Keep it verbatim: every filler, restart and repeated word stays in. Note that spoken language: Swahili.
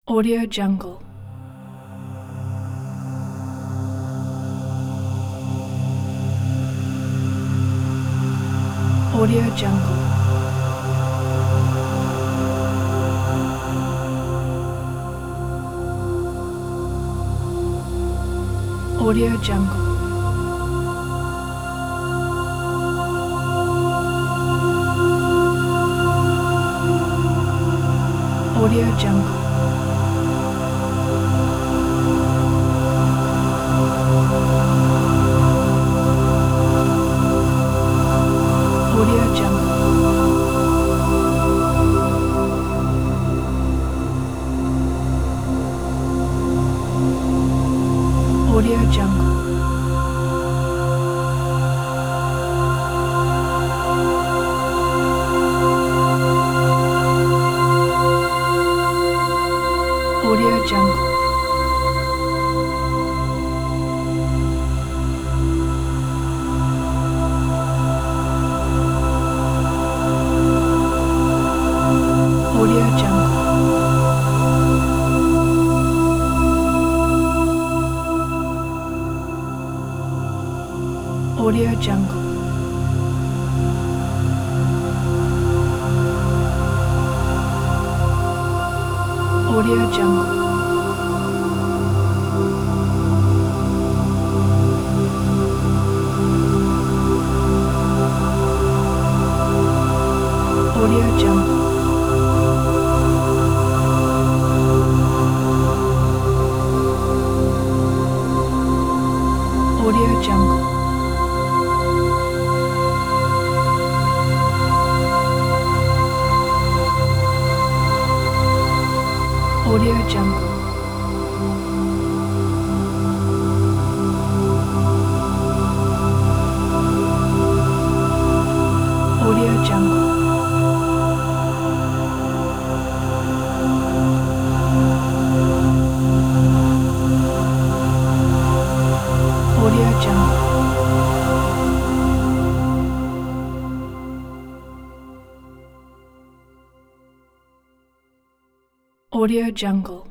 Audio Jungle. Audio Jungle. Audio Jungle. Audio Jungle. Audio Jungle. Audio Jungle. Audio Jungle. Audio Jungle. Audio Jungle. Audio Jungle. Audio Jungle. Audio Jungle. Audio Jungle. Audio Jungle. Audio Jungle. Audio Jungle.